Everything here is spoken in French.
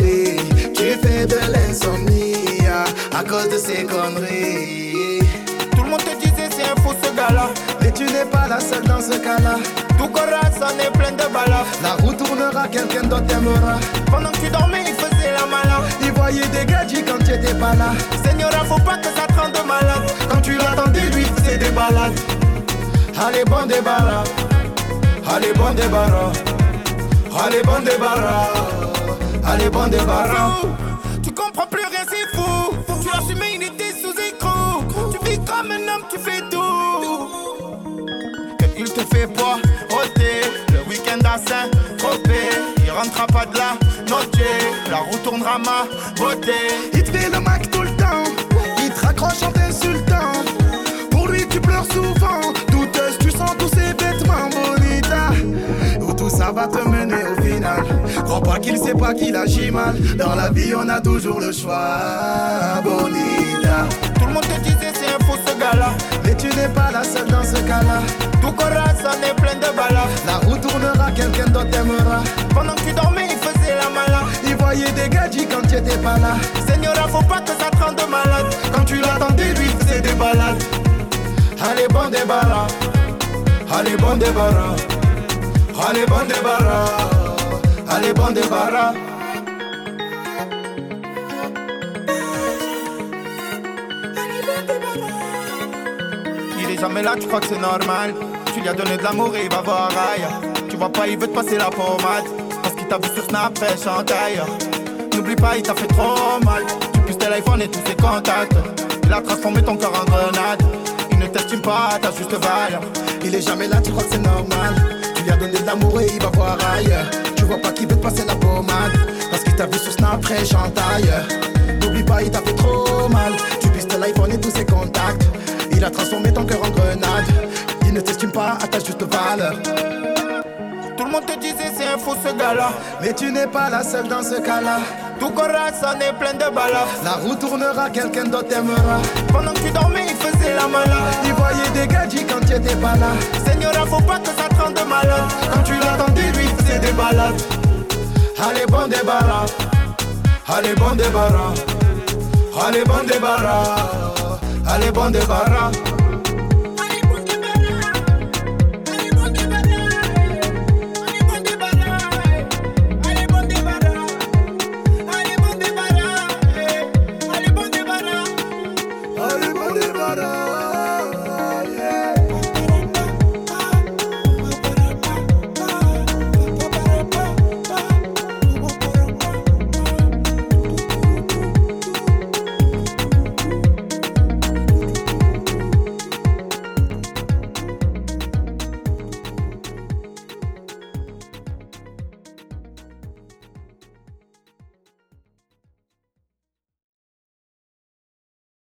conneries. Tu fais de l'insomnie à cause de ces conneries. Tout le monde te disait c'est un faux ce gars-là. Mais tu n'es pas la seule dans ce cas-là. Tout Khorasan est plein de balafres. La roue tournera, quelqu'un d'autre t'aimera. Pendant que tu dormais, il faisait la malade. Il voyait des gadgets quand tu étais pas là. Señora, faut pas que ça te rende malade. Quand tu l'attendais, lui faisait des balades. Allez, bon débarras. Allez, bon débarras. Allez, bon débarras. Allez, bon débarras. Tu comprends plus rien, c'est fou. Tu as assumé une idée sous écrou. Tu vis comme un homme, tu fais tout. Que il te fait pas ôter. Le week-end à Saint-Tropez. Il rentrera pas de la noche. La roue tournera ma beauté. Il te fait le Mac tout le temps. Il te raccroche en t'insultant. Pour lui tu pleures souvent. Douteuse, tu sens tous ses vêtements, bonita. Où tout ça va te mener au final. Crois pas qu'il sait pas qu'il agit mal. Dans la vie on a toujours le choix, bonita. Tout le monde te disait c'est un faux ce gars-là. Mais tu n'es pas la seule dans ce cas-là. Tout Khorasan est plein de balafres. La roue tournera, quelqu'un d'autre t'aimera. Pendant que tu dormais, il faisait la malade. Il voyait des gadgets quand tu étais pas là. Señora, faut pas que ça te rende malade. Quand tu l'attendais, lui faisait des balades. Allez, bon débarras. Allez, bon débarras. Allez, bon débarras. Allez, bon débarras. Il est jamais là, tu crois que c'est normal. Tu lui as donné de l'amour et il va voir ailleurs. Tu vois pas, il veut te passer la pommade. Parce qu'il t'a vu sur Snap, elle chante ailleurs. N'oublie pas, il t'a fait trop mal. Tu puisses tes iPhone et tous ses contacts. Il a transformé ton corps en grenade. Il ne t'estime pas à ta juste valeur. Il est jamais là, tu crois que c'est normal. Tu lui as donné de l'amour et il va voir ailleurs. Tu vois pas qu'il veut te passer la pommade. Parce qu'il t'a vu sur Snap, elle chante ailleurs. N'oublie pas, il t'a fait trop mal. Tu puisses tes iPhone et tous ses contacts. Il a transformé ton cœur en grenade. Il ne t'estime pas à ta juste valeur. Tout le monde te disait c'est un faux ce gars-là. Mais tu n'es pas la seule dans ce cas-là. Tout Khorasan est plein de balafres. La roue tournera, quelqu'un d'autre t'aimera. Pendant que tu dormais, il faisait la malade. Il voyait des gadgets quand tu étais pas là. Señora, faut pas que ça te rende malade. Quand tu l'attendais, lui faisait des balades. Allez, bon débarras. Allez, bon débarras. Allez, bon débarras. Allez, bon débarras.